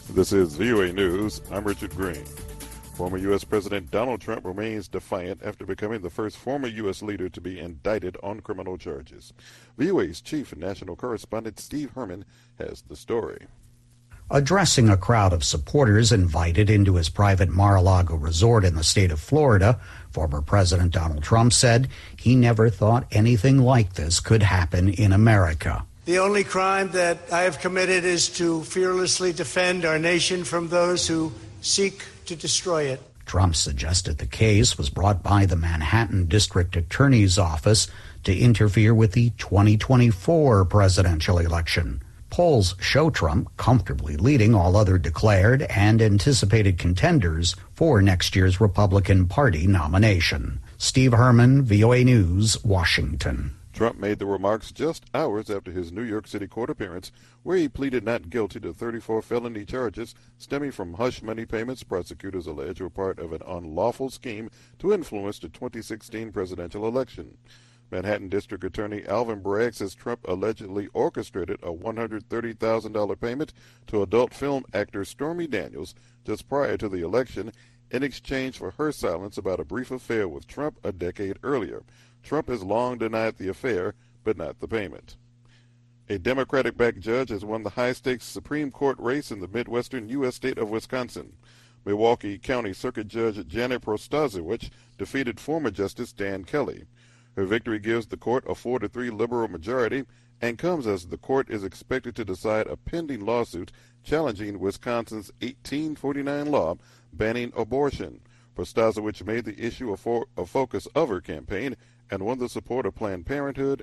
This is VOA News. I'm Richard Green. Former U.S. President Donald Trump remains defiant after becoming the first former U.S. leader to be indicted on criminal charges. VOA's chief national correspondent Steve Herman has the story. Addressing a crowd of supporters invited into his private Mar-a-Lago resort in the state of Florida, former President Donald Trump said he never thought anything like this could happen in America. The only crime that I have committed is to fearlessly defend our nation from those who seek to destroy it. Trump suggested the case was brought by the Manhattan District Attorney's Office to interfere with the 2024 presidential election. Polls show Trump comfortably leading all other declared and anticipated contenders for next year's Republican Party nomination. Steve Herman, VOA News, Washington. Trump made the remarks just hours after his New York City court appearance, where he pleaded not guilty to 34 felony charges stemming from hush money payments prosecutors allege were part of an unlawful scheme to influence the 2016 presidential election. Manhattan District Attorney Alvin Bragg says Trump allegedly orchestrated a $130,000 payment to adult film actor Stormy Daniels just prior to the election in exchange for her silence about a brief affair with Trump a decade earlier. Trump has long denied the affair, but not the payment. A Democratic-backed judge has won the high-stakes Supreme Court race in the Midwestern U.S. state of Wisconsin. Milwaukee County Circuit Judge Janet Protasiewicz defeated former Justice Dan Kelly. Her victory gives the court a 4-3 liberal majority and comes as the court is expected to decide a pending lawsuit challenging Wisconsin's 1849 law banning abortion. Protasiewicz made the issue a focus of her campaign and won the support of Planned Parenthood